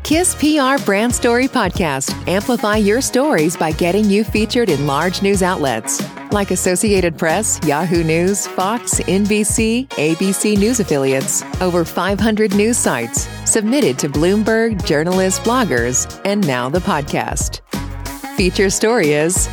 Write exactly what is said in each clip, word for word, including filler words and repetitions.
Kiss P R Brand Story Podcast. Amplify your stories by getting you featured in large news outlets like Associated Press, Yahoo News, Fox, N B C, A B C News affiliates, over five hundred news sites, submitted to Bloomberg, journalists, bloggers, and now the podcast. Feature story is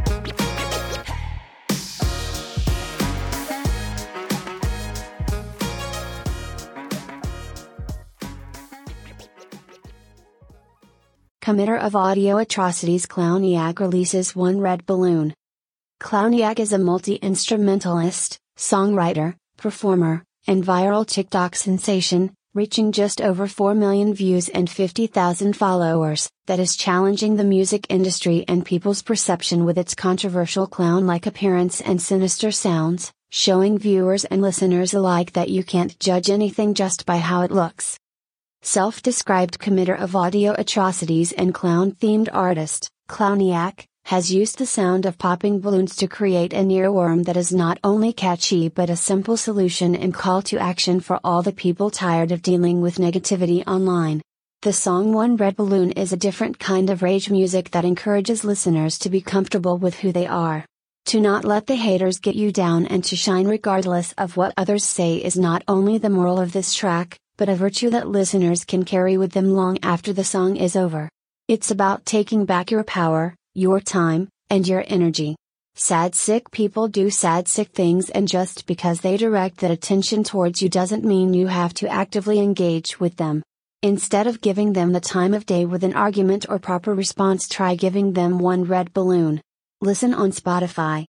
Committer of audio atrocities Clowniac releases One Red Balloon. Clowniac is a multi-instrumentalist, songwriter, performer, and viral TikTok sensation, reaching just over four million views and fifty thousand followers, that is challenging the music industry and people's perception with its controversial clown-like appearance and sinister sounds, showing viewers and listeners alike that you can't judge anything just by how it looks. Self-described committer of audio atrocities and clown-themed artist, Clowniac, has used the sound of popping balloons to create an earworm that is not only catchy but a simple solution and call to action for all the people tired of dealing with negativity online. The song One Red Balloon is a different kind of rage music that encourages listeners to be comfortable with who they are. To not let the haters get you down and to shine regardless of what others say is not only the moral of this track, but a virtue that listeners can carry with them long after the song is over. It's about taking back your power, your time, and your energy. Sad sick people do sad sick things, and just because they direct that attention towards you doesn't mean you have to actively engage with them. Instead of giving them the time of day with an argument or proper response, try giving them one red balloon. Listen on Spotify.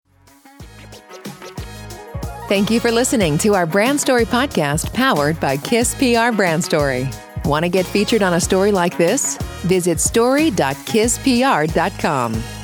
Thank you for listening to our Brand Story podcast powered by Kiss P R Brand Story. Want to get featured on a story like this? Visit story dot kiss p r dot com.